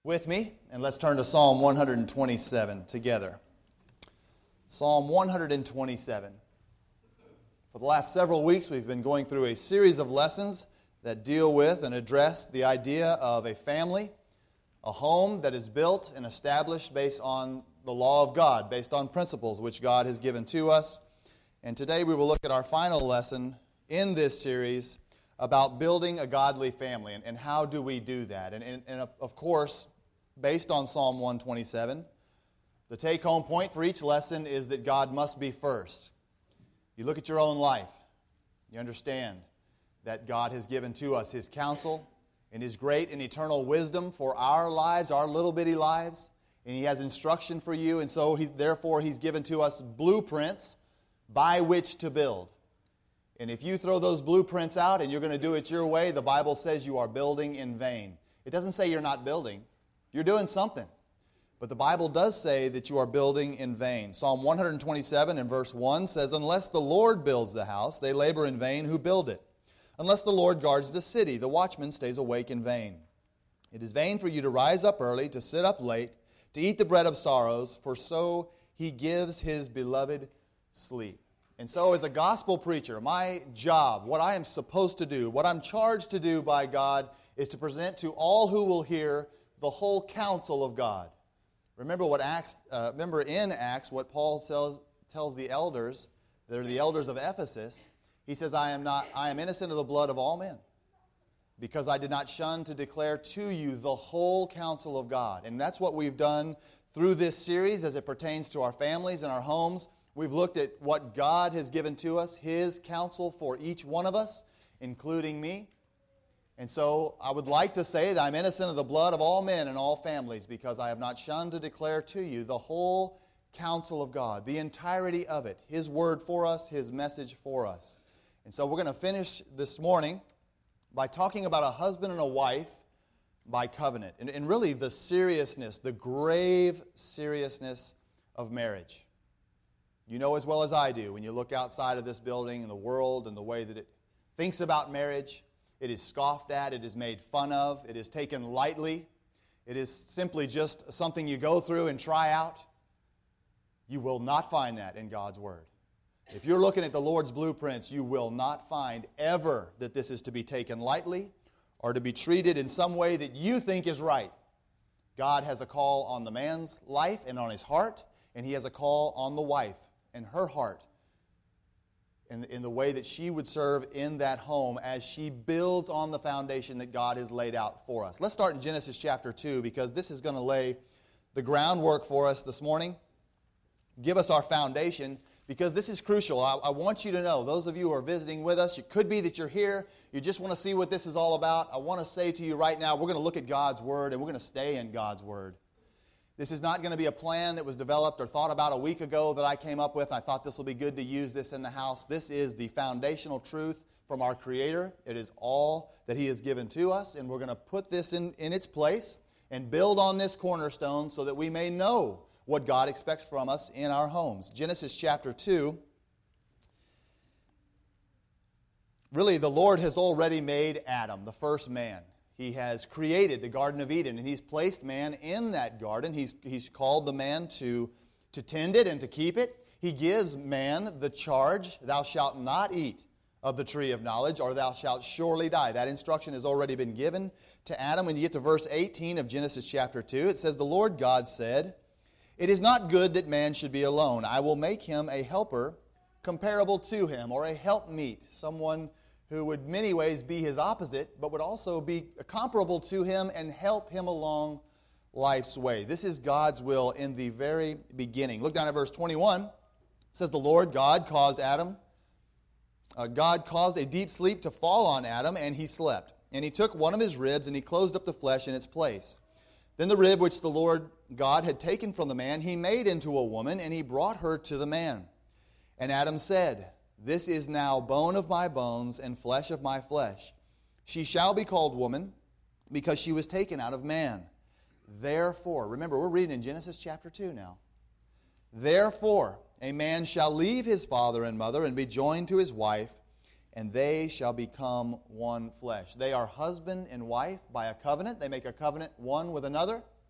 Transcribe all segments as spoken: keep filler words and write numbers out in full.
with me, and let's turn to Psalm one twenty-seven together. Psalm one twenty-seven. For the last several weeks, we've been going through a series of lessons that deal with and address the idea of a family, a home that is built and established based on the law of God, based on principles which God has given to us. And today we will look at our final lesson in this series about building a godly family and, and how do we do that. And, and, and of course, based on Psalm one twenty-seven, the take-home point for each lesson is that God must be first. You look at your own life, you understand that God has given to us His counsel and His great and eternal wisdom for our lives, our little bitty lives, and He has instruction for you, and so he, therefore He's given to us blueprints by which to build. And if you throw those blueprints out and you're going to do it your way, the Bible says you are building in vain. It doesn't say you're not building. You're doing something. But the Bible does say that you are building in vain. Psalm one twenty-seven and verse one says, "Unless the Lord builds the house, they labor in vain who build it. Unless the Lord guards the city, the watchman stays awake in vain. It is vain for you to rise up early, to sit up late, to eat the bread of sorrows, for so He gives His beloved sleep." And so as a gospel preacher, my job, what I am supposed to do, what I'm charged to do by God, is to present to all who will hear the whole counsel of God. Remember what Acts, uh, remember in Acts what Paul tells, tells the elders, that are the elders of Ephesus. He says, I am not I am innocent of the blood of all men, because I did not shun to declare to you the whole counsel of God. And that's what we've done through this series as it pertains to our families and our homes. We've looked at what God has given to us, His counsel for each one of us, including me. And so I would like to say that I'm innocent of the blood of all men and all families, because I have not shunned to declare to you the whole counsel of God, the entirety of it, His word for us, His message for us. And so we're going to finish this morning by talking about a husband and a wife by covenant, and, and really the seriousness, the grave seriousness of marriage. You know as well as I do, when you look outside of this building and the world and the way that it thinks about marriage, it is scoffed at, it is made fun of, it is taken lightly. It is simply just something you go through and try out. You will not find that in God's Word. If you're looking at the Lord's blueprints, you will not find ever that this is to be taken lightly or to be treated in some way that you think is right. God has a call on the man's life and on his heart, and He has a call on the wife and her heart in, in the way that she would serve in that home as she builds on the foundation that God has laid out for us. Let's start in Genesis chapter two, because this is going to lay the groundwork for us this morning, give us our foundation, because this is crucial. I, I want you to know, those of you who are visiting with us, it could be that you're here, you just want to see what this is all about. I want to say to you right now, we're going to look at God's Word, and we're going to stay in God's Word. This is not going to be a plan that was developed or thought about a week ago that I came up with. I thought this will be good to use this in the house. This is the foundational truth from our Creator. It is all that He has given to us, and we're going to put this in, in its place and build on this cornerstone so that we may know what God expects from us in our homes. Genesis chapter two. Really, the Lord has already made Adam, the first man. He has created the Garden of Eden, and He's placed man in that garden. He's, he's called the man to, to tend it and to keep it. He gives man the charge, thou shalt not eat of the tree of knowledge, or thou shalt surely die. That instruction has already been given to Adam. When you get to verse eighteen of Genesis chapter two, it says, "The Lord God said, it is not good that man should be alone. I will make him a helper comparable to him," or a helpmeet, someone who would in many ways be his opposite, but would also be comparable to him and help him along life's way. This is God's will in the very beginning. Look down at verse twenty-one. It says, "The Lord God caused Adam, uh, God caused a deep sleep to fall on Adam, and he slept. And He took one of his ribs, and He closed up the flesh in its place. Then the rib which the Lord God had taken from the man, He made into a woman, and He brought her to the man. And Adam said, This is now bone of my bones and flesh of my flesh. She shall be called woman, because she was taken out of man. Therefore," remember, we're reading in Genesis chapter two now. "Therefore, a man shall leave his father and mother and be joined to his wife, and they shall become one flesh." They are husband and wife by a covenant. They make a covenant one with another.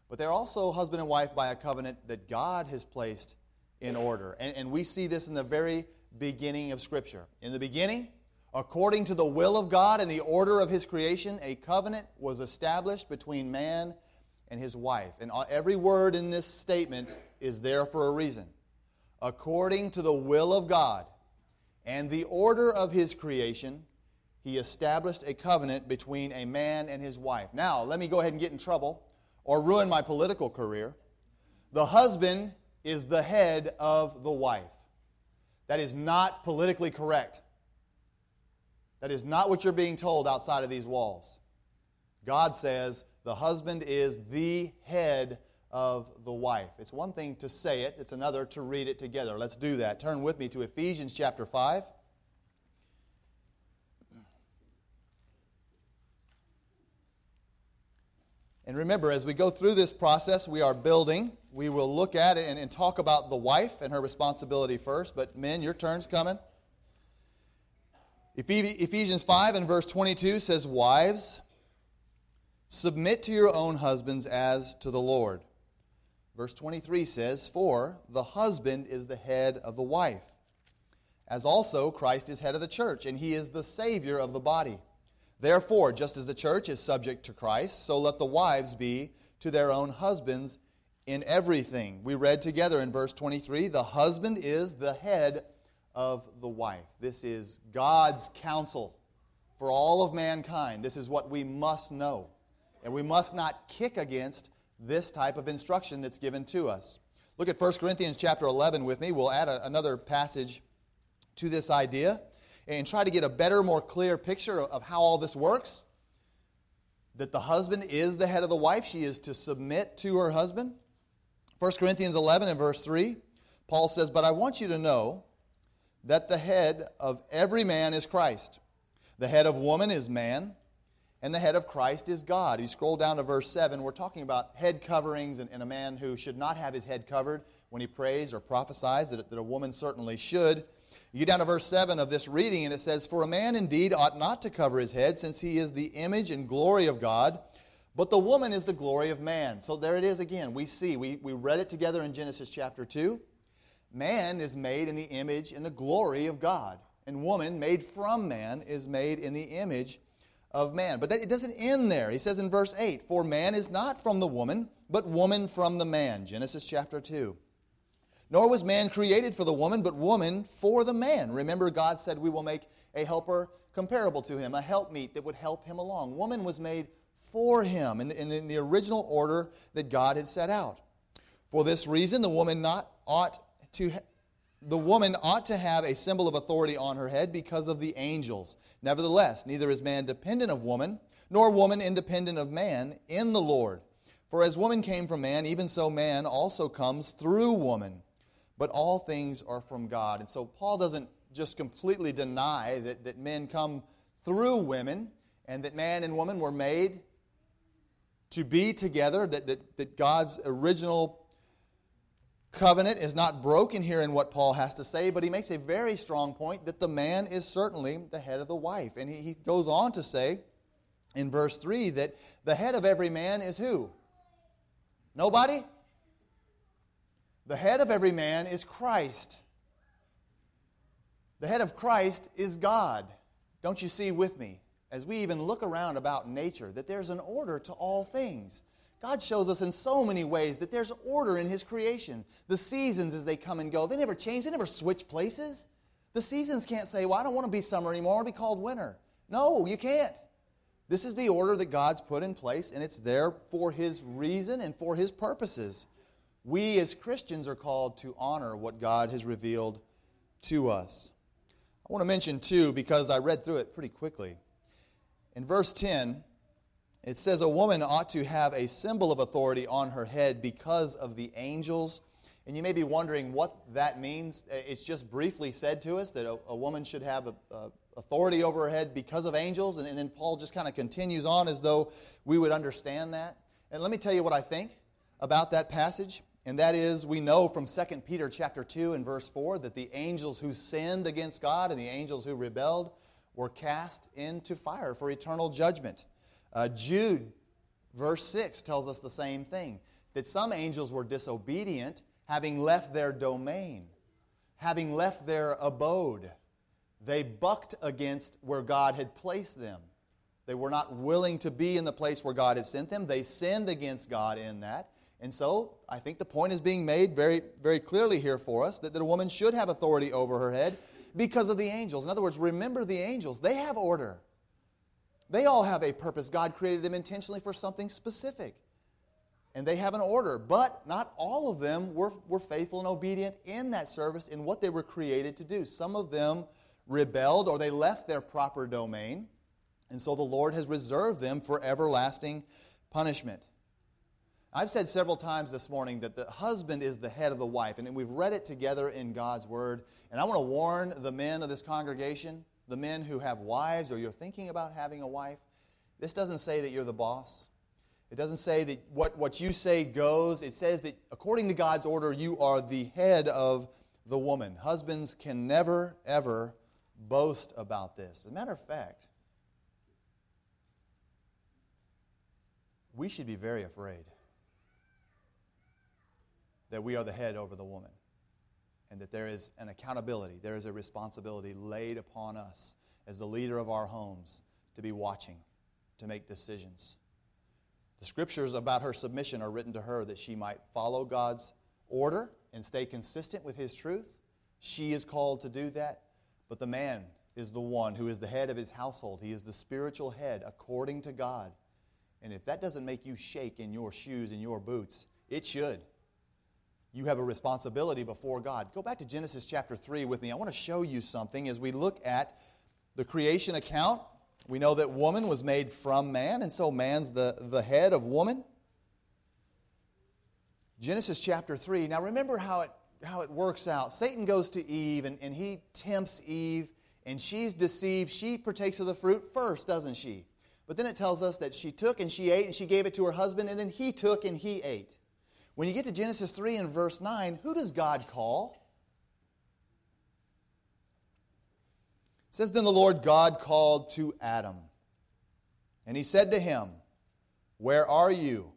but they're also husband and wife by a covenant that God has placed in order. And, and we see this in the very beginning of Scripture. In the beginning, according to the will of God and the order of His creation, a covenant was established between man and his wife. And every word in this statement is there for a reason. According to the will of God and the order of His creation, He established a covenant between a man and his wife. Now, let me go ahead and get in trouble or ruin my political career. The husband is the head of the wife. That is not politically correct. That is not what you're being told outside of these walls. God says the husband is the head of the wife. It's one thing to say it, it's another to read it together. Let's do that. Turn with me to Ephesians chapter five. And remember, as we go through this process, we are building. We will look at it and, and talk about the wife and her responsibility first. But men, your turn's coming. Ephesians five and verse twenty-two says, "Wives, submit to your own husbands as to the Lord." Verse twenty-three says, "For the husband is the head of the wife, as also Christ is head of the church, and He is the Savior of the body. Therefore, just as the church is subject to Christ, so let the wives be to their own husbands in everything." We read together in verse twenty-three, the husband is the head of the wife. This is God's counsel for all of mankind. This is what we must know. And we must not kick against this type of instruction that's given to us. Look at First Corinthians chapter eleven with me. We'll add a, another passage to this idea and try to get a better, more clear picture of how all this works. That the husband is the head of the wife. She is to submit to her husband. First Corinthians eleven and verse three, Paul says, "But I want you to know that the head of every man is Christ. The head of woman is man, and the head of Christ is God." You scroll down to verse seven, we're talking about head coverings and, and a man who should not have his head covered when he prays or prophesies, that, that a woman certainly should. You get down to verse seven of this reading, and it says, "For a man indeed ought not to cover his head, since he is the image and glory of God, but the woman is the glory of man." So there it is again. We see, we, we read it together in Genesis chapter two. Man is made in the image and the glory of God. And woman, made from man, is made in the image of man. But that, it doesn't end there. He says in verse eight, "For man is not from the woman, but woman from the man." Genesis chapter two. "Nor was man created for the woman, but woman for the man." Remember, God said we will make a helper comparable to him, a helpmeet that would help him along. Woman was made for him in the, in the original order that God had set out. "For this reason, the woman not ought to ha- the woman ought to have a symbol of authority on her head because of the angels. Nevertheless, neither is man dependent of woman, nor woman independent of man in the Lord. For as woman came from man, even so man also comes through woman. But all things are from God." And so Paul doesn't just completely deny that, that men come through women and that man and woman were made to be together, that, that, that God's original covenant is not broken here in what Paul has to say, but he makes a very strong point that the man is certainly the head of the wife. And he, he goes on to say in verse three that the head of every man is who? Nobody? The head of every man is Christ. The head of Christ is God. Don't you see with me, as we even look around about nature, that there's an order to all things. God shows us in so many ways that there's order in His creation. The seasons as they come and go, they never change, they never switch places. The seasons can't say, well, I don't want to be summer anymore, I want to be called winter. No, you can't. This is the order that God's put in place, and it's there for His reason and for His purposes. We as Christians are called to honor what God has revealed to us. I want to mention, too, because I read through it pretty quickly. In verse ten, it says a woman ought to have a symbol of authority on her head because of the angels. And you may be wondering what that means. It's just briefly said to us that a, a woman should have a, a authority over her head because of angels. And, and then Paul just kind of continues on as though we would understand that. And let me tell you what I think about that passage. And that is, we know from Second Peter chapter two and verse four that the angels who sinned against God and the angels who rebelled were cast into fire for eternal judgment. Uh, Jude, verse six, tells us the same thing, that some angels were disobedient, having left their domain, having left their abode. They bucked against where God had placed them. They were not willing to be in the place where God had sent them. They sinned against God in that. And so, I think the point is being made very, very clearly here for us, that, that a woman should have authority over her head because of the angels. In other words, remember the angels. They have order. They all have a purpose. God created them intentionally for something specific. And they have an order. But not all of them were, were faithful and obedient in that service in what they were created to do. Some of them rebelled or they left their proper domain. And so the Lord has reserved them for everlasting punishment. I've said several times this morning that the husband is the head of the wife, and we've read it together in God's Word. And I want to warn the men of this congregation, the men who have wives or you're thinking about having a wife, this doesn't say that you're the boss. It doesn't say that what, what you say goes. It says that according to God's order, you are the head of the woman. Husbands can never, ever boast about this. As a matter of fact, we should be very afraid that we are the head over the woman and that there is an accountability, there is a responsibility laid upon us as the leader of our homes to be watching, to make decisions. The scriptures about her submission are written to her that she might follow God's order and stay consistent with His truth. She is called to do that, but the man is the one who is the head of his household. He is the spiritual head according to God. And if that doesn't make you shake in your shoes and your boots, it should. You have a responsibility before God. Go back to Genesis chapter three with me. I want to show you something as we look at the creation account. We know that woman was made from man, and so man's the, the head of woman. Genesis chapter three. Now remember how it, how it works out. Satan goes to Eve, and, and he tempts Eve, and she's deceived. She partakes of the fruit first, doesn't she? But then it tells us that she took and she ate, and she gave it to her husband, and then he took and he ate. When you get to Genesis three and verse nine, who does God call? It says, then the Lord God called to Adam, and He said to him, where are you?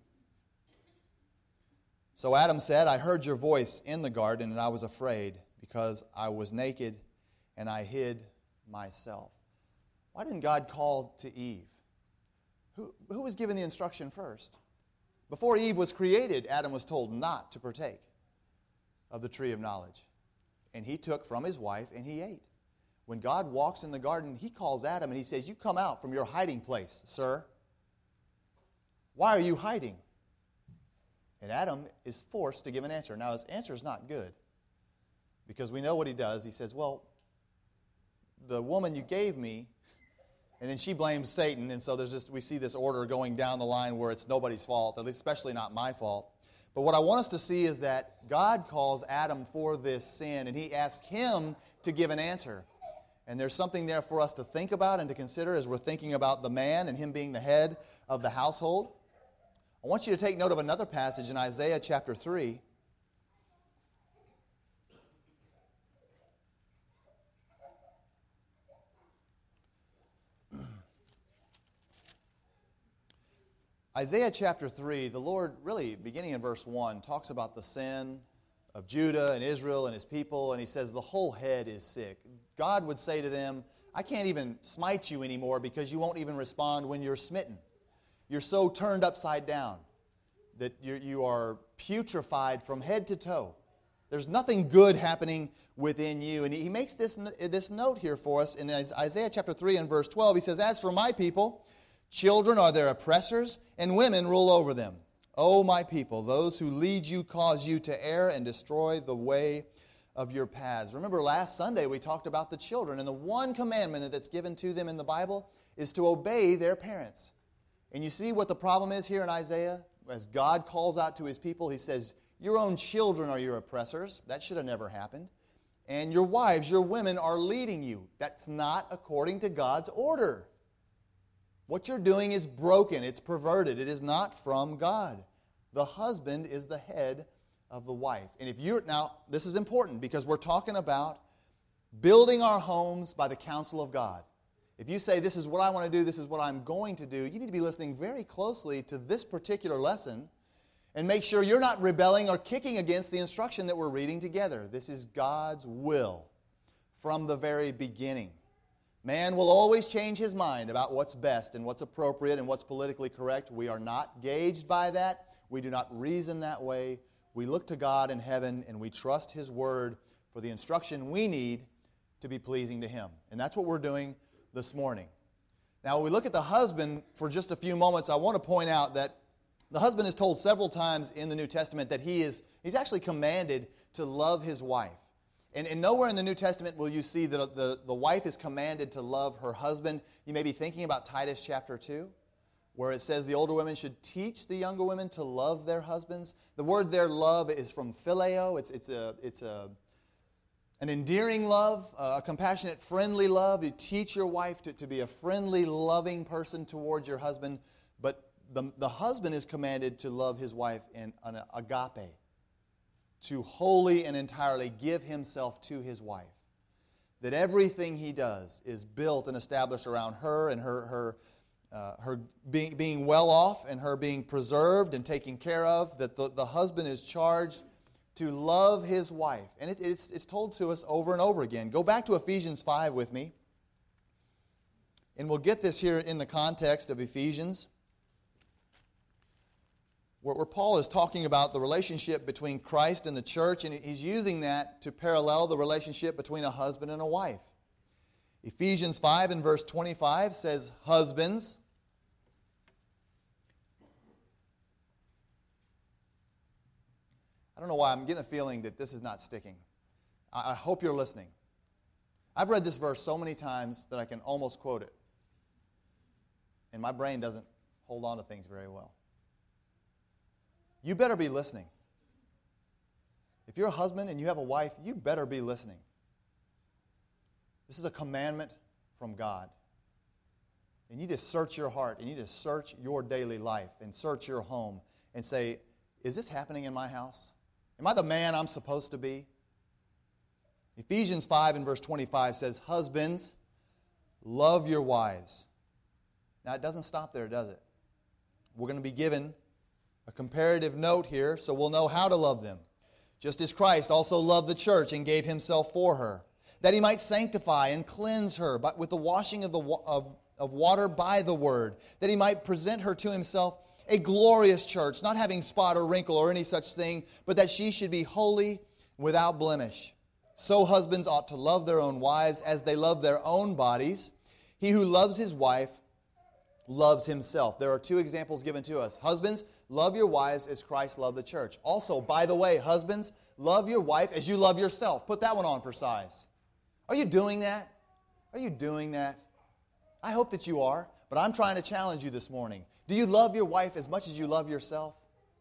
So Adam said, I heard your voice in the garden, and I was afraid, because I was naked, and I hid myself. Why didn't God call to Eve? Who, who was given the instruction first? Before Eve was created, Adam was told not to partake of the tree of knowledge. And he took from his wife and he ate. When God walks in the garden, He calls Adam and He says, you come out from your hiding place, sir. Why are you hiding? And Adam is forced to give an answer. Now his answer is not good, because we know what he does. He says, well, the woman you gave me, and then she blames Satan, and so there's just we see this order going down the line where it's nobody's fault, at least especially not my fault. But what I want us to see is that God calls Adam for this sin, and He asks him to give an answer. And there's something there for us to think about and to consider as we're thinking about the man and him being the head of the household. I want you to take note of another passage in Isaiah chapter three. Isaiah chapter three, the Lord, really, beginning in verse one, talks about the sin of Judah and Israel and His people, and He says the whole head is sick. God would say to them, I can't even smite you anymore because you won't even respond when you're smitten. You're so turned upside down that you're, you are putrefied from head to toe. There's nothing good happening within you. And He makes this, this note here for us in Isaiah chapter three and verse twelve. He says, as for my people, children are their oppressors, and women rule over them. O my people, those who lead you cause you to err and destroy the way of your paths. Remember last Sunday we talked about the children, and the one commandment that's given to them in the Bible is to obey their parents. And you see what the problem is here in Isaiah? As God calls out to His people, He says, your own children are your oppressors. That should have never happened. And your wives, your women are leading you. That's not according to God's order. What you're doing is broken. It's perverted. It is not from God. The husband is the head of the wife. And if you're, now, this is important because we're talking about building our homes by the counsel of God. If you say, this is what I want to do, this is what I'm going to do, you need to be listening very closely to this particular lesson And make sure you're not rebelling or kicking against the instruction that we're reading together. This is God's will from the very beginning. Man will always change his mind about what's best and what's appropriate and what's politically correct. We are not gauged by that. We do not reason that way. We look to God in heaven and we trust His Word for the instruction we need to be pleasing to Him. And that's what we're doing this morning. Now, when we look at the husband for just a few moments, I want to point out that the husband is told several times in the New Testament that he is he's actually commanded to love his wife. And, and nowhere in the New Testament will you see that the, the wife is commanded to love her husband. You may be thinking about Titus chapter two, where it says the older women should teach the younger women to love their husbands. The word there, love, is from phileo. It's, it's, a, it's a, an endearing love, a compassionate, friendly love. You teach your wife to, to be a friendly, loving person towards your husband. But the, the husband is commanded to love his wife in an agape, to wholly and entirely give himself to his wife. That everything he does is built and established around her and her her uh, her being, being well off and her being preserved and taken care of. That the, the husband is charged to love his wife. And it, it's, it's told to us over and over again. Go back to Ephesians five with me. And we'll get this here in the context of Ephesians, where Paul is talking about the relationship between Christ and the church, and he's using that to parallel the relationship between a husband and a wife. Ephesians five and verse twenty-five says, "Husbands, I don't know why I'm getting a feeling that this is not sticking. I hope you're listening. I've read this verse so many times that I can almost quote it, and my brain doesn't hold on to things very well. You better be listening. If you're a husband and you have a wife, you better be listening. This is a commandment from God. And you need to search your heart, and you need to search your daily life, and search your home, and say, is this happening in my house? Am I the man I'm supposed to be? Ephesians five and verse twenty-five says, "Husbands, love your wives." Now, it doesn't stop there, does it? We're going to be given a comparative note here, so we'll know how to love them. Just as Christ also loved the church and gave Himself for her, that He might sanctify and cleanse her by, with the washing of, the, of, of water by the Word, that He might present her to Himself a glorious church, not having spot or wrinkle or any such thing, but that she should be holy, without blemish. So husbands ought to love their own wives as they love their own bodies. He who loves his wife loves himself. There are two examples given to us. Husbands, love your wives as Christ loved the church. Also, by the way, husbands, love your wife as you love yourself. Put that one on for size. Are you doing that? Are you doing that? I hope that you are, but I'm trying to challenge you this morning. Do you love your wife as much as you love yourself?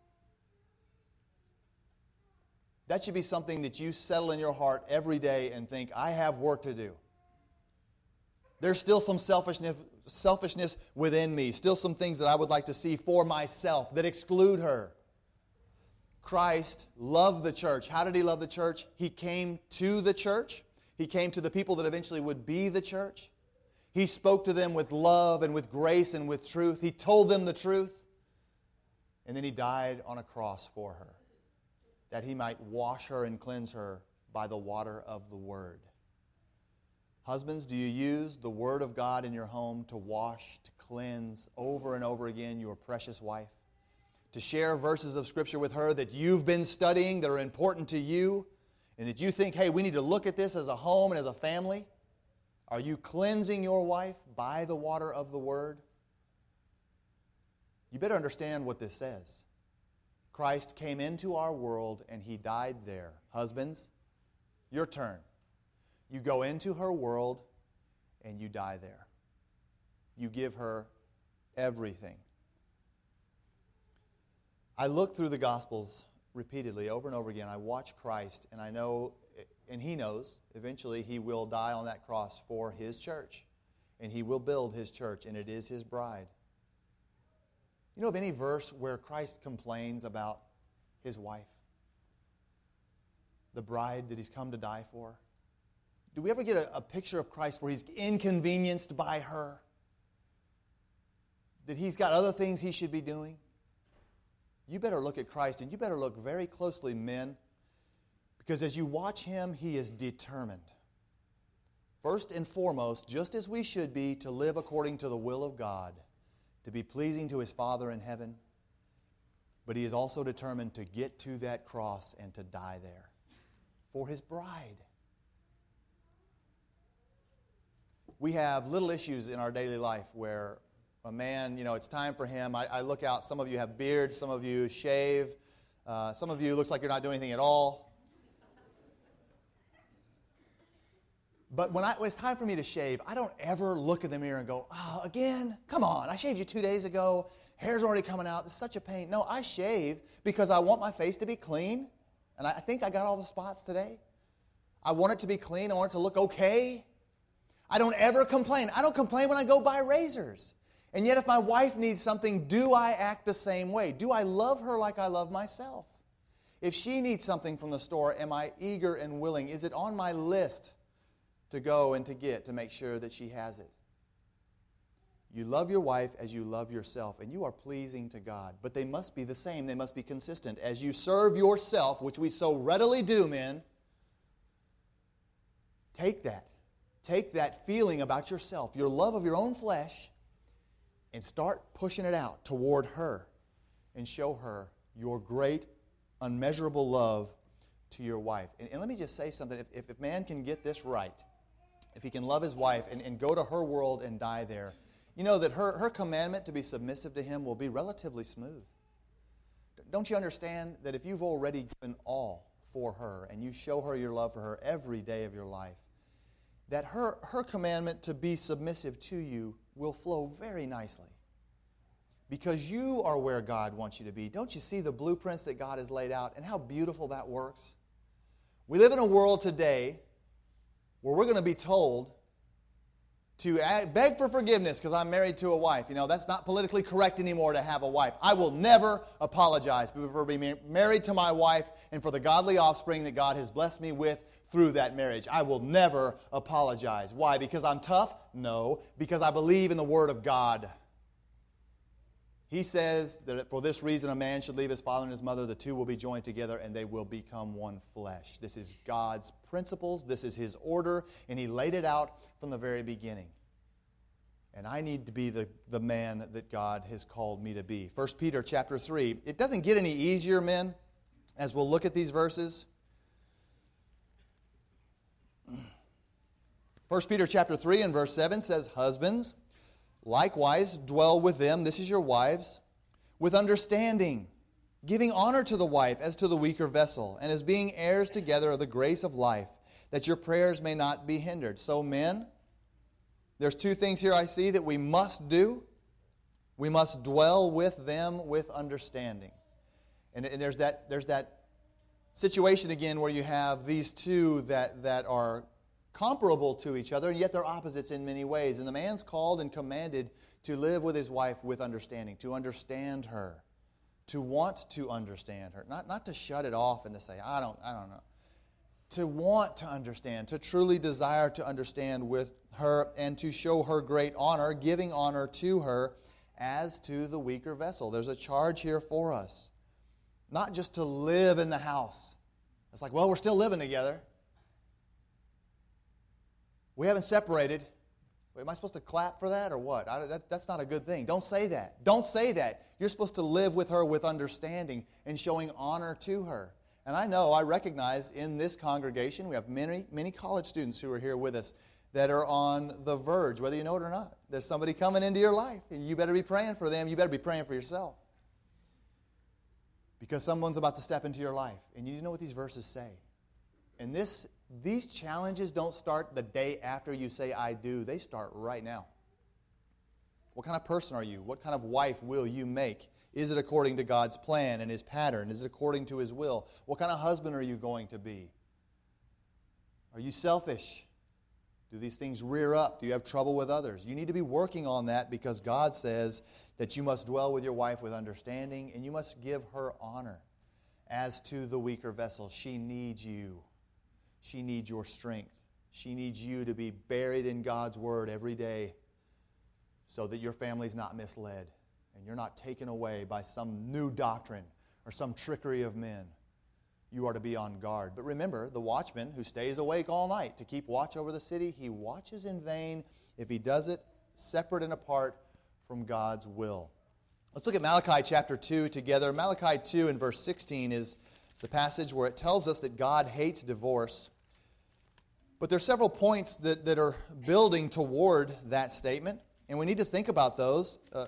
That should be something that you settle in your heart every day and think, I have work to do. There's still some selfishness, selfishness within me, still some things that I would like to see for myself that exclude her. Christ loved the church. How did He love the church? He came to the church. He came to the people that eventually would be the church. He spoke to them with love and with grace and with truth. He told them the truth. And then He died on a cross for her, that He might wash her and cleanse her by the water of the Word. Husbands, do you use the Word of God in your home to wash, to cleanse over and over again your precious wife? To share verses of Scripture with her that you've been studying, that are important to you, and that you think, hey, we need to look at this as a home and as a family? Are you cleansing your wife by the water of the Word? You better understand what this says. Christ came into our world and He died there. Husbands, your turn. You go into her world and you die there. You give her everything. I look through the Gospels repeatedly, over and over again. I watch Christ, and I know, and He knows, eventually He will die on that cross for His church. And He will build His church, and it is His bride. You know of any verse where Christ complains about His wife? The bride that He's come to die for? Do we ever get a, a picture of Christ where He's inconvenienced by her? That He's got other things He should be doing? you better look at Christ, and you better look very closely, men, because as you watch him, he is determined. First and foremost, just as we should be, to live according to the will of God, to be pleasing to his Father in heaven, but he is also determined to get to that cross and to die there for his bride. We have little issues in our daily life where a man, you know, it's time for him. I, I look out, some of you have beards, some of you shave, uh, some of you looks like you're not doing anything at all. But when, I, when it's time for me to shave, I don't ever look in the mirror and go, oh, again? Come on, I shaved you two days ago. Hair's already coming out. It's such a pain. No, I shave because I want my face to be clean. And I think I got all the spots today. I want it to be clean. I want it to look okay. I don't ever complain. I don't complain when I go buy razors. And yet if my wife needs something, do I act the same way? Do I love her like I love myself? If she needs something from the store, am I eager and willing? Is it on my list to go and to get to make sure that she has it? You love your wife as you love yourself, and you are pleasing to God. But they must be the same. They must be consistent. As you serve yourself, which we so readily do, men, take that. Take that feeling about yourself, your love of your own flesh, and start pushing it out toward her and show her your great, unmeasurable love to your wife. And, and let me just say something. If, if, if man can get this right, if he can love his wife and, and go to her world and die there, you know that her, her commandment to be submissive to him will be relatively smooth. Don't you understand that if you've already given all for her and you show her your love for her every day of your life, that her, her commandment to be submissive to you will flow very nicely. Because you are where God wants you to be. Don't you see the blueprints that God has laid out and how beautiful that works? We live in a world today where we're going to be told to beg for forgiveness because I'm married to a wife. You know, that's not politically correct anymore to have a wife. I will never apologize for being married to my wife and for the godly offspring that God has blessed me with through that marriage. I will never apologize. Why? Because I'm tough? No. Because I believe in the Word of God. He says that for this reason a man should leave his father and his mother, the two will be joined together and they will become one flesh. This is God's principles, this is His order, and He laid it out from the very beginning. And I need to be the, the man that God has called me to be. First Peter chapter three. It doesn't get any easier, men, as we'll look at these verses. First Peter chapter three and verse seven says, husbands, likewise, dwell with them, this is your wives, with understanding, giving honor to the wife as to the weaker vessel, and as being heirs together of the grace of life, that your prayers may not be hindered. So men, there's two things here I see that we must do. We must dwell with them with understanding. And, and there's that there's that situation again where you have these two that, that are comparable to each other, and yet they're opposites in many ways. And the man's called and commanded to live with his wife with understanding, to understand her, to want to understand her, not, not to shut it off and to say, I don't, I don't know. To want to understand, to truly desire to understand with her and to show her great honor, giving honor to her as to the weaker vessel. There's a charge here for us. Not just to live in the house. It's like, well, we're still living together. We haven't separated. Am I supposed to clap for that or what? I, that, that's not a good thing. Don't say that. Don't say that. You're supposed to live with her with understanding and showing honor to her. And I know, I recognize in this congregation, we have many, many college students who are here with us that are on the verge, whether you know it or not. There's somebody coming into your life, and you better be praying for them. You better be praying for yourself. Because someone's about to step into your life. And you know what these verses say. And this, these challenges don't start the day after you say, I do. They start right now. What kind of person are you? What kind of wife will you make? Is it according to God's plan and His pattern? Is it according to His will? What kind of husband are you going to be? Are you selfish? Do these things rear up? Do you have trouble with others? You need to be working on that because God says that you must dwell with your wife with understanding and you must give her honor. As to the weaker vessel, she needs you. She needs your strength. She needs you to be buried in God's Word every day so that your family's not misled and you're not taken away by some new doctrine or some trickery of men. You are to be on guard. But remember, the watchman who stays awake all night to keep watch over the city, he watches in vain if he does it separate and apart from God's will. Let's look at Malachi chapter two together. Malachi two and verse sixteen is the passage where it tells us that God hates divorce. But there are several points that, that are building toward that statement, and we need to think about those, uh,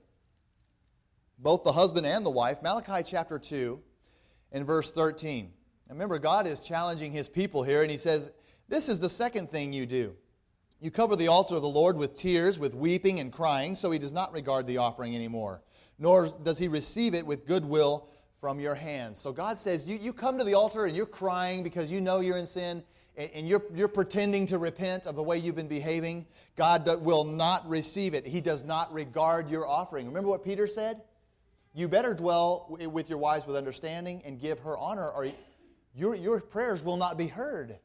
both the husband and the wife. Malachi chapter two and verse thirteen. Now remember, God is challenging His people here, and He says, this is the second thing you do. You cover the altar of the Lord with tears, with weeping and crying, so He does not regard the offering anymore, nor does He receive it with goodwill from your hands. So God says, you, you come to the altar and you're crying because you know you're in sin, and, and you're, you're pretending to repent of the way you've been behaving. God do, will not receive it. He does not regard your offering. Remember what Peter said? You better dwell with your wives with understanding and give her honor, or your, your prayers will not be heard.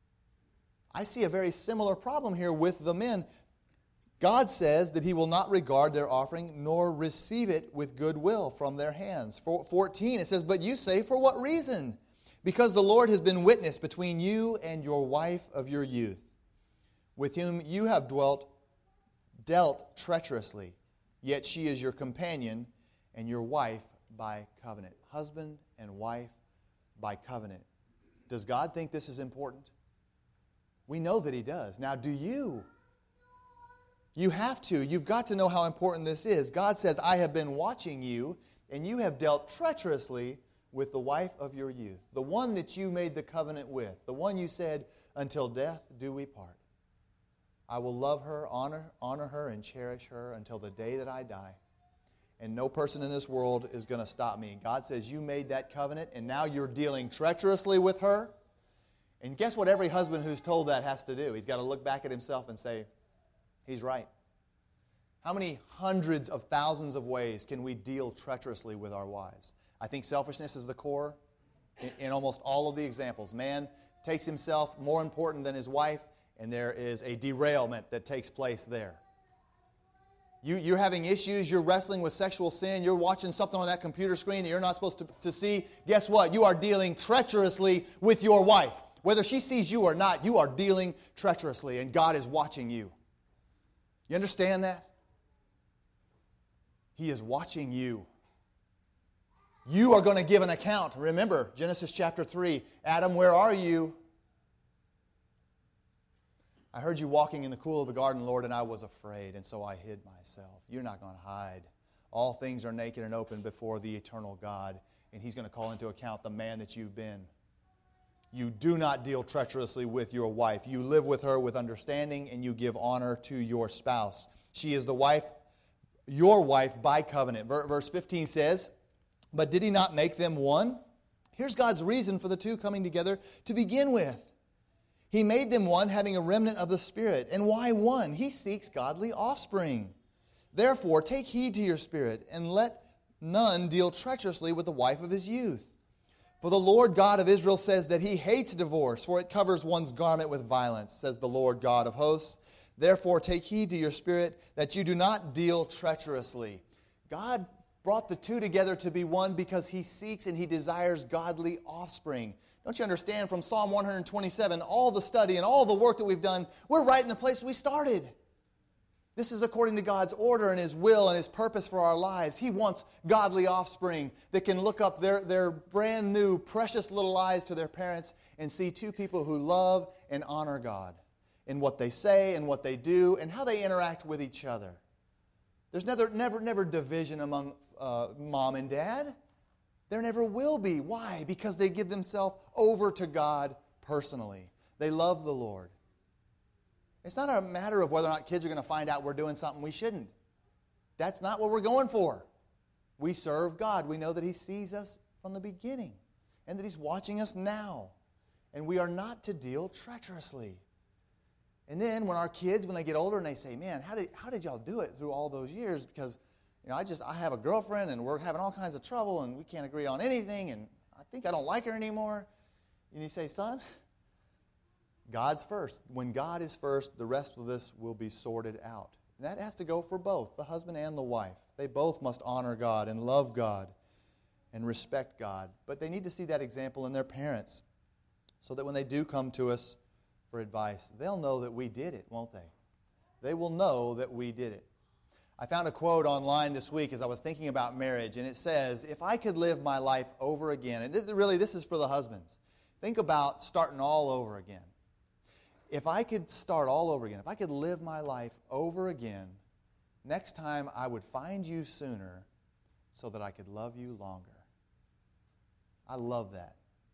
I see a very similar problem here with the men. God says that He will not regard their offering nor receive it with goodwill from their hands. For fourteen, it says, but you say, for what reason? Because the Lord has been witness between you and your wife of your youth, with whom you have dwelt, dealt treacherously, yet she is your companion and your wife by covenant. Husband and wife by covenant. Does God think this is important? We know that He does. Now, do you? You have to. You've got to know how important this is. God says, I have been watching you, and you have dealt treacherously with the wife of your youth, the one that you made the covenant with, the one you said, until death do we part. I will love her, honor, honor her, and cherish her until the day that I die. And no person in this world is going to stop me. God says, you made that covenant, and now you're dealing treacherously with her. And guess what every husband who's told that has to do? He's got to look back at himself and say, he's right. How many hundreds of thousands of ways can we deal treacherously with our wives? I think selfishness is the core in, in almost all of the examples. Man takes himself more important than his wife, and there is a derailment that takes place there. You, you're having issues, you're wrestling with sexual sin, you're watching something on that computer screen that you're not supposed to, to see. Guess what? You are dealing treacherously with your wife. Whether she sees you or not, you are dealing treacherously, and God is watching you. You understand that? He is watching you. You are going to give an account. Remember, Genesis chapter three, Adam, where are you? I heard you walking in the cool of the garden, Lord, and I was afraid, and so I hid myself. You're not going to hide. All things are naked and open before the eternal God, and He's going to call into account the man that you've been. You do not deal treacherously with your wife. You live with her with understanding, and you give honor to your spouse. She is the wife, your wife by covenant. Verse fifteen says, but did He not make them one? Here's God's reason for the two coming together to begin with. He made them one, having a remnant of the Spirit. And why one? He seeks godly offspring. Therefore, take heed to your spirit, and let none deal treacherously with the wife of his youth. For the Lord God of Israel says that He hates divorce, for it covers one's garment with violence, says the Lord God of hosts. Therefore, take heed to your spirit, that you do not deal treacherously. God brought the two together to be one because He seeks and He desires godly offspring. Don't you understand, from Psalm one twenty-seven, all the study and all the work that we've done, we're right in the place we started. This is according to God's order and His will and His purpose for our lives. He wants godly offspring that can look up their, their brand new, precious little eyes to their parents and see two people who love and honor God in what they say and what they do and how they interact with each other. There's never, never, never division among uh, mom and dad. There never will be. Why? Because they give themselves over to God personally. They love the Lord. It's not a matter of whether or not kids are going to find out we're doing something we shouldn't. That's not what we're going for. We serve God. We know that He sees us from the beginning and that He's watching us now. And we are not to deal treacherously. And then when our kids, when they get older and they say, man, how did, how did y'all do it through all those years? Because You know, I just, I have a girlfriend and we're having all kinds of trouble and we can't agree on anything and I think I don't like her anymore. And you say, son, God's first. When God is first, the rest of this will be sorted out. And that has to go for both, the husband and the wife. They both must honor God and love God and respect God. But they need to see that example in their parents so that when they do come to us for advice, they'll know that we did it, won't they? They will know that we did it. I found a quote online this week as I was thinking about marriage, and it says, if I could live my life over again, and it, really this is for the husbands, think about starting all over again. If I could start all over again, if I could live my life over again, next time I would find you sooner so that I could love you longer. I love that.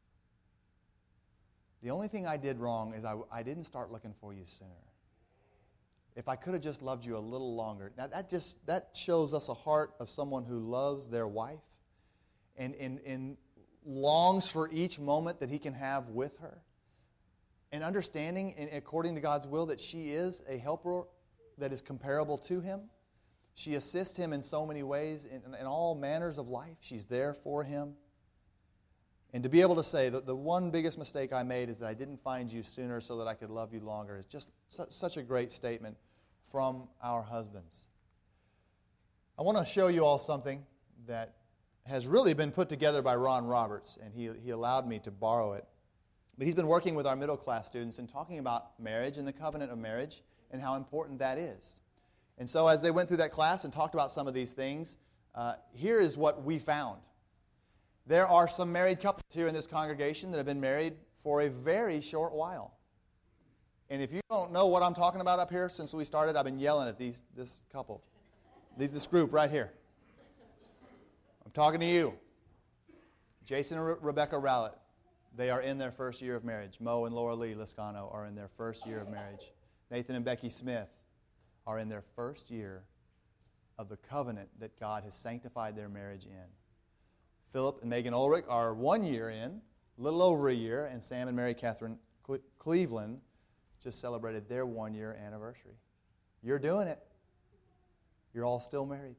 The only thing I did wrong is I, I didn't start looking for you sooner. If I could have just loved you a little longer. Now that just that shows us a heart of someone who loves their wife and, and, and longs for each moment that he can have with her. And understanding, and according to God's will, that she is a helper that is comparable to him. She assists him in so many ways, in, in all manners of life. She's there for him. And to be able to say that the one biggest mistake I made is that I didn't find you sooner so that I could love you longer is just su- such a great statement from our husbands. I want to show you all something that has really been put together by Ron Roberts, and he, he allowed me to borrow it. But he's been working with our middle class students and talking about marriage and the covenant of marriage and how important that is. And so as they went through that class and talked about some of these things, uh, here is what we found. There are some married couples here in this congregation that have been married for a very short while. And if you don't know what I'm talking about up here, since we started, I've been yelling at these this couple, these this group right here. I'm talking to you. Jason and Re- Rebecca Rowlett, they are in their first year of marriage. Mo and Laura Lee Liscano are in their first year of marriage. Nathan and Becky Smith are in their first year of the covenant that God has sanctified their marriage in. Philip and Megan Ulrich are one year in, a little over a year, and Sam and Mary Catherine Cle- Cleveland just celebrated their one-year anniversary. You're doing it. You're all still married.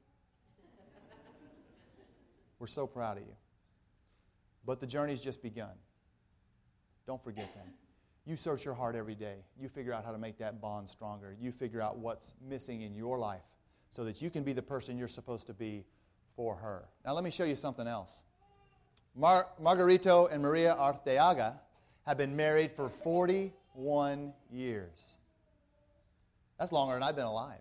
We're so proud of you. But the journey's just begun. Don't forget that. You search your heart every day. You figure out how to make that bond stronger. You figure out what's missing in your life so that you can be the person you're supposed to be for her. Now let me show you something else. Mar- Margarito and Maria Arteaga have been married for forty-one years. That's longer than I've been alive.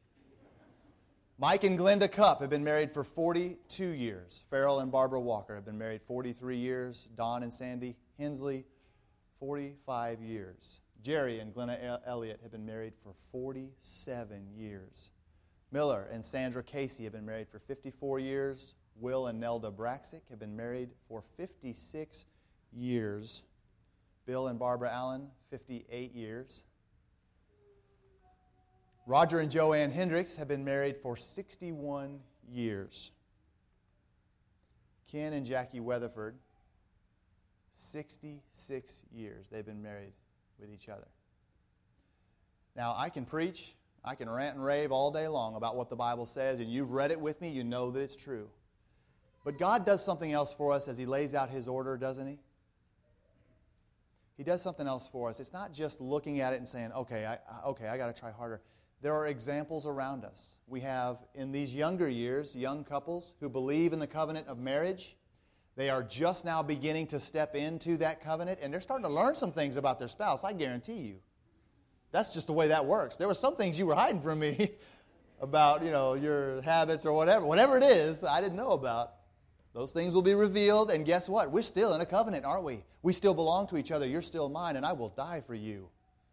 Mike and Glenda Cupp have been married for forty-two years. Farrell and Barbara Walker have been married forty-three years. Don and Sandy Hensley, forty-five years. Jerry and Glenna Elliott have been married for forty-seven years. Miller and Sandra Casey have been married for fifty-four years. Will and Nelda Braxick have been married for fifty-six years. Bill and Barbara Allen, fifty-eight years. Roger and Joanne Hendricks have been married for sixty-one years. Ken and Jackie Weatherford, sixty-six years they've been married with each other. Now, I can preach, I can rant and rave all day long about what the Bible says, and you've read it with me, you know that it's true. But God does something else for us as He lays out His order, doesn't He? He does something else for us. It's not just looking at it and saying, okay, I, okay, I got to try harder. There are examples around us. We have, in these younger years, young couples who believe in the covenant of marriage. They are just now beginning to step into that covenant, and they're starting to learn some things about their spouse, I guarantee you. That's just the way that works. There were some things you were hiding from me about, you know, your habits or whatever. Whatever it is, I didn't know about. Those things will be revealed, and guess what? We're still in a covenant, aren't we? We still belong to each other. You're still mine, and I will die for you.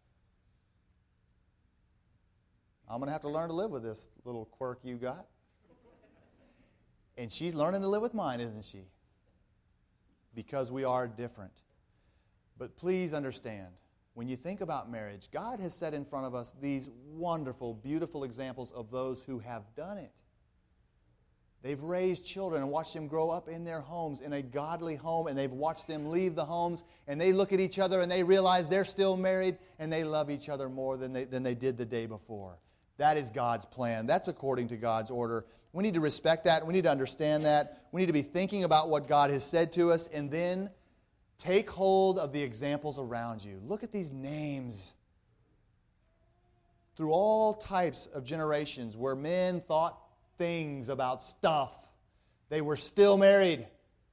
I'm going to have to learn to live with this little quirk you got. And she's learning to live with mine, isn't she? Because we are different. But please understand, when you think about marriage, God has set in front of us these wonderful, beautiful examples of those who have done it. They've raised children and watched them grow up in their homes, in a godly home, and they've watched them leave the homes, and they look at each other and they realize they're still married, and they love each other more than they, than they did the day before. That is God's plan. That's according to God's order. We need to respect that. We need to understand that. We need to be thinking about what God has said to us, and then take hold of the examples around you. Look at these names. Through all types of generations where men thought things about stuff, they were still married.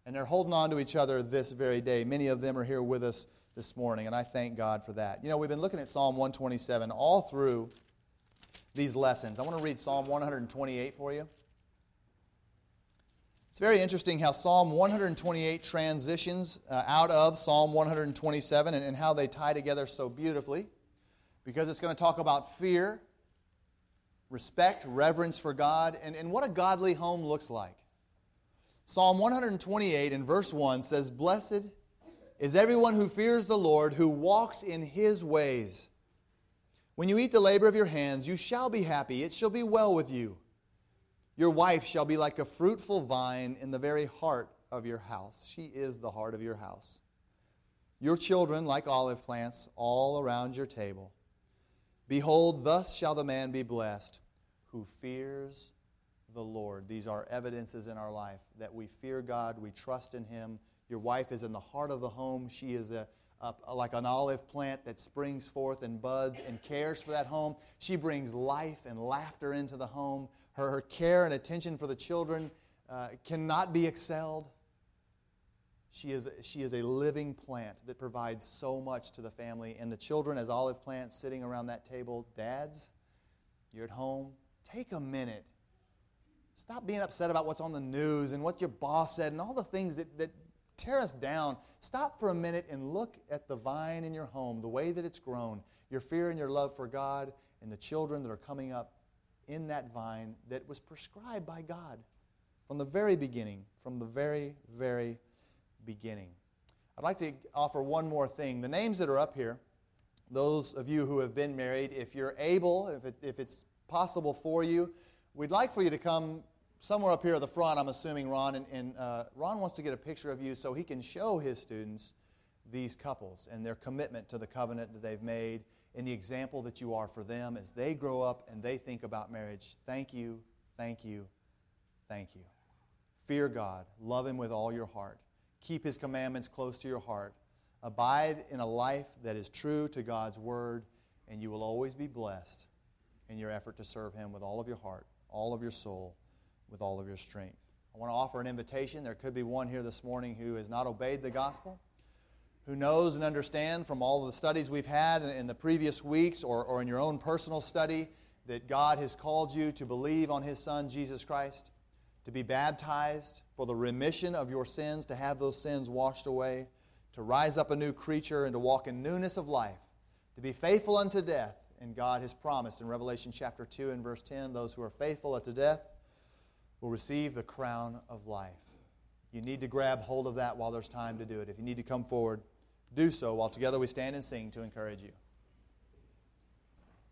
And they're holding on to each other this very day. Many of them are here with us this morning, and I thank God for that. You know, we've been looking at Psalm one twenty-seven all through these lessons. I want to read Psalm one twenty-eight for you. It's very interesting how Psalm one twenty-eight transitions uh, out of Psalm one twenty-seven and, and how they tie together so beautifully, because it's going to talk about fear, respect, reverence for God, and, and what a godly home looks like. Psalm one twenty-eight in verse one says, "Blessed is everyone who fears the Lord, who walks in His ways. When you eat the labor of your hands, you shall be happy. It shall be well with you. Your wife shall be like a fruitful vine in the very heart of your house." She is the heart of your house. "Your children like olive plants all around your table. Behold, thus shall the man be blessed who fears the Lord." These are evidences in our life that we fear God, we trust in Him. Your wife is in the heart of the home. She is a, a, like an olive plant that springs forth and buds and cares for that home. She brings life and laughter into the home. Her, her care and attention for the children uh, cannot be excelled. She is, she is a living plant that provides so much to the family. And the children, as olive plants sitting around that table, dads, you're at home, take a minute. Stop being upset about what's on the news and what your boss said and all the things that, that tear us down. Stop for a minute and look at the vine in your home, the way that it's grown, your fear and your love for God, and the children that are coming up in that vine that was prescribed by God from the very beginning, from the very, very beginning. I'd like to offer one more thing. The names that are up here, those of you who have been married, if you're able, if, it, if it's possible for you, we'd like for you to come somewhere up here at the front, I'm assuming, Ron. And, and uh, Ron wants to get a picture of you so he can show his students these couples and their commitment to the covenant that they've made and the example that you are for them as they grow up and they think about marriage. Thank you, thank you, thank you. Fear God. Love Him with all your heart. Keep His commandments close to your heart. Abide in a life that is true to God's Word, and you will always be blessed in your effort to serve Him with all of your heart, all of your soul, with all of your strength. I want to offer an invitation. There could be one here this morning who has not obeyed the gospel, who knows and understands from all of the studies we've had in the previous weeks or, or in your own personal study that God has called you to believe on His Son, Jesus Christ, to be baptized for the remission of your sins, to have those sins washed away, to rise up a new creature and to walk in newness of life, to be faithful unto death. And God has promised in Revelation chapter two and verse ten, those who are faithful unto death will receive the crown of life. You need to grab hold of that while there's time to do it. If you need to come forward, do so while together we stand and sing to encourage you.